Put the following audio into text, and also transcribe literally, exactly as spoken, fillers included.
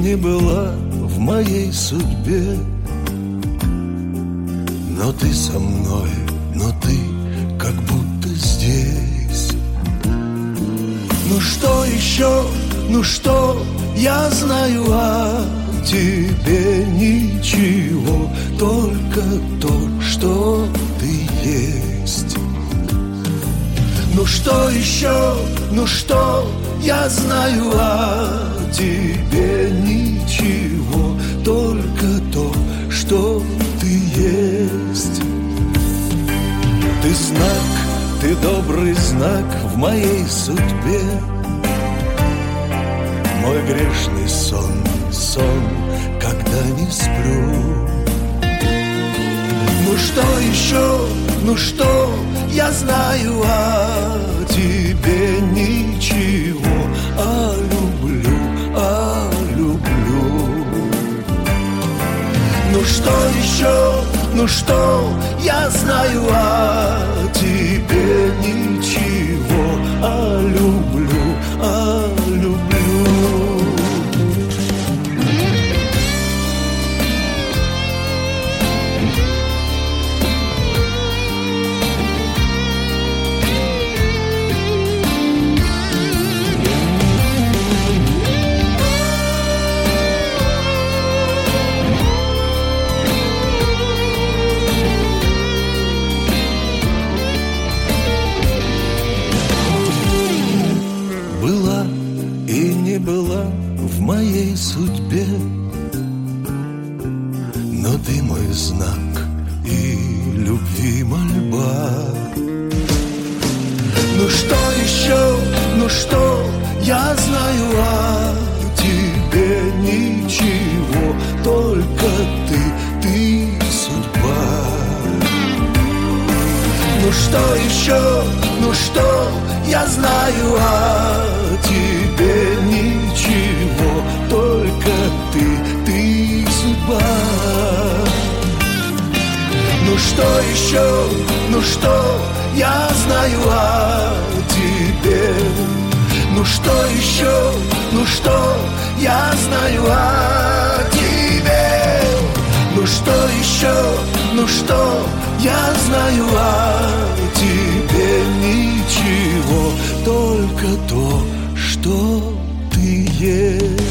не была в моей судьбе. Но ты со мной, но ты как будто здесь. Ну что еще, ну что я знаю о тебе? Ничего, только то, что ты есть. Ну что еще, ну что я знаю о тебе? Ничего, только то, что ты есть. Ты знак, ты добрый знак в моей судьбе. Мой грешный сон, сон, когда не сплю. Ну что еще, ну что я знаю о тебе? Ничего, а люблю, а люблю. Ну что еще, ну что я знаю о тебе? Ничего, а люблю, а люблю. Была в моей судьбе, но ты мой знак и любви мольба. Ну что еще, ну что я знаю о тебе? Ничего, только ты, ты судьба. Ну что еще, ну что я знаю о тебе? Ничего, только ты, ты судьба. Ну что еще, ну что я знаю о тебе? Ну что еще, ну что я знаю о тебе? Ну что еще, ну что я знаю о тебе? Ничего, только то, что ты есть.